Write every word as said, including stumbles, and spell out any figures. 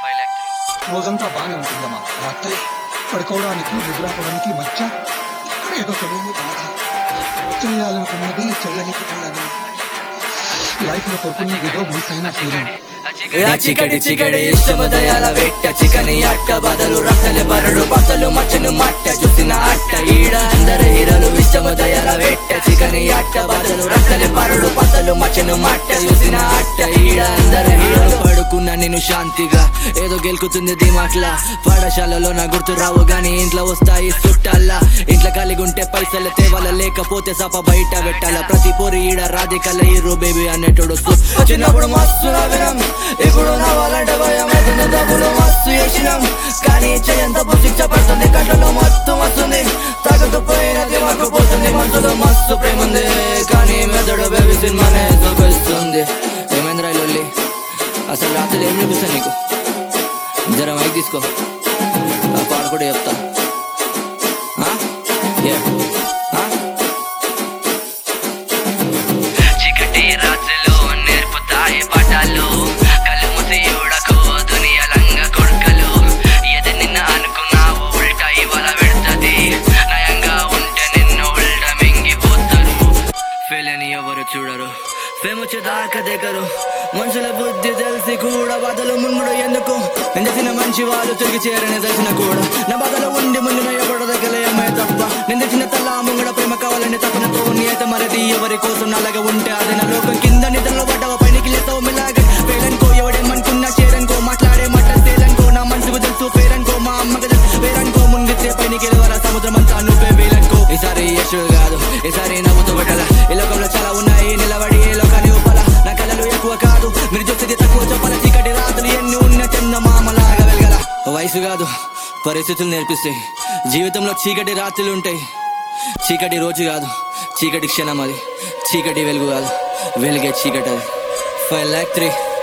రోజంతా బాగానే ఉంటుందమ్మా. రాత్రి పడుకోవడానికి నిద్రపోవడానికి మధ్య ఏదో తెలియని బాధ. చేయాలనుకున్నది చెయ్యనికి లైఫ్ లో కొడుకుని ఏదో మిస్ అయిన ఫీలింగ్. చికటి చికటి ఇష్టము దయాల వెట్ట చికని అట్ట బదలు రసలు బరడు బసలు మచ్చను మట్ట చూసిన అట్ట ఈడ అందరు హీరోలు ఇష్టము దయాల వెట్ట చికని అట్ట బదలు రసలు బరడు బసలు మచ్చను మట్ట చూసిన అట్ట ఈడ అందరు హీరోలు. పడుకున్నా నేను శాంతిగా ఏదో గెలుకుతుంది దిమాక్లా. పాఠశాలలో నా గుర్తు రావు గాని ఇంట్లో వస్తాయి చుట్టాల్లా. ఇంట్లో కలిగుంటే పైసలు తేవాల లేకపోతే సప బయట పెట్టాల. ప్రతి పోరి ఈడ రాధికల హీరో బేబీ అనేటోడు. చిన్నప్పుడు మస్తు నవ్వినం ఇప్పుడు నవ్వాలంటే భయం అవుతుంది. డబ్బులు మస్తు చేసినాం కానీ చేయంత శిక్ష పడుతుంది. కళ్ళలో మస్తు వస్తుంది తగ్గకపోయినది మాకు పోతుంది. మనసులో మస్తు ప్రేమ ఉంది కానీ మెదడు బేబీ సినిమానే చూపిస్తుంది. ఏమైంది రైలు అసలు రాత్రి ఏం చూపిస్తా నీకు? జర మైక్ తీసుకో పాడు కూడా చెప్తా. చికటి రాత్రిలో నేర్పుతాయి పాఠాలు కళ్ళు మూసి చూడకు దునియాలంగా కొడుకలు. ఏది నిన్న అనుకున్నావు ఉల్టా ఇవాళ పెడుతుంది. నయంగా ఉంటే నిన్ను ఉల్టా మింగిపోతారు. ఫెయిల్ అని ఎవరు చూడరు ఫేమ్ వచ్చేదాకా దగ్గరు. మనుషుల బుద్ధి తెలిసి కూడా బాధలు ముంగుడు ఎందుకు? నేను తెచ్చిన మంచి వాళ్ళు తిరిగి చేరని తెలిసిన కూడా నా బాధలు ఉండి ముందు ఎవడ దగ్గర ఏమై తప్ప. నేను తెచ్చిన తల్ల ముంగడ ప్రేమ కావాలని తప్పనతో అయితే మరది ఎవరి కోసం అలాగే ఉంటే అది నా లోకం. కింద నిద్రలో పడ్డవ పైకి లేతావు మిలాగే పేరనుకో. ఎవడేమనుకున్నా చేరనుకో మాట్లాడే మాట తేలనుకో. నా మనసుకు తెలుసు పేరనుకో మా అమ్మకి తెలుసు పేరనుకో. ముంగితే పైకి వెళ్ళవరా సముద్రం అంతా నువ్వే వేలనుకో. ఈసారి యశు కాదు ఈసారి నవ్వుతూ పెట్టాల. ఈ లోకంలో చాలా ఉన్నాయి నిలబడి ఏ లోకాన్ని ఊపాల. నా కళలు ఎక్కువ కాదు మీరు చూసేది తక్కువ చెప్పాల. చీకటి రాత్రులు ఎన్ని ఉన్న చిన్న మామలాగా వెలగల. వయసు కాదు పరిస్థితులు నేర్పిస్తాయి. జీవితంలో చీకటి రాత్రులు ఉంటాయి. చీకటి రోజు కాదు చీకటి క్షణం అది. చీకటి వెలుగు కాదు వెలుగే చీకటి అది. Five lakh three